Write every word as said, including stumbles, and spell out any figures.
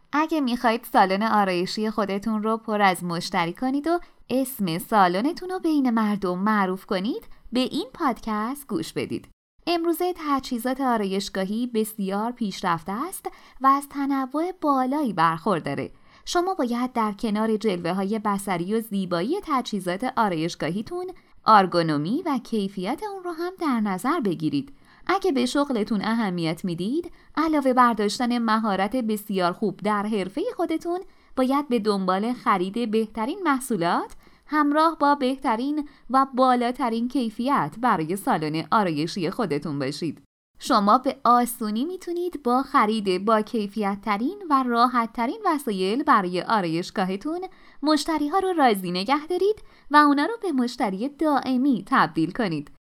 اگه میخواید سالن آرایشی خودتون رو پر از مشتری کنید و اسم سالنتون رو بین مردم معروف کنید، به این پادکست گوش بدید. امروزه تجهیزات آرایشگاهی بسیار پیشرفته است و از تنوع بالایی برخورداره. شما باید در کنار جلوه‌های بصری و زیبایی تجهیزات آرایشگاهیتون، ارگونومی و کیفیت اون رو هم در نظر بگیرید. اگه به شغلتون اهمیت میدید، علاوه بر داشتن مهارت بسیار خوب در حرفه خودتون، باید به دنبال خرید بهترین محصولات همراه با بهترین و بالاترین کیفیت برای سالن آرایشی خودتون باشید. شما به آسونی میتونید با خرید با کیفیت ترین و راحت ترین وسایل برای آرایشگاهتون مشتری ها رو راضی نگه دارید و اونا رو به مشتری دائمی تبدیل کنید.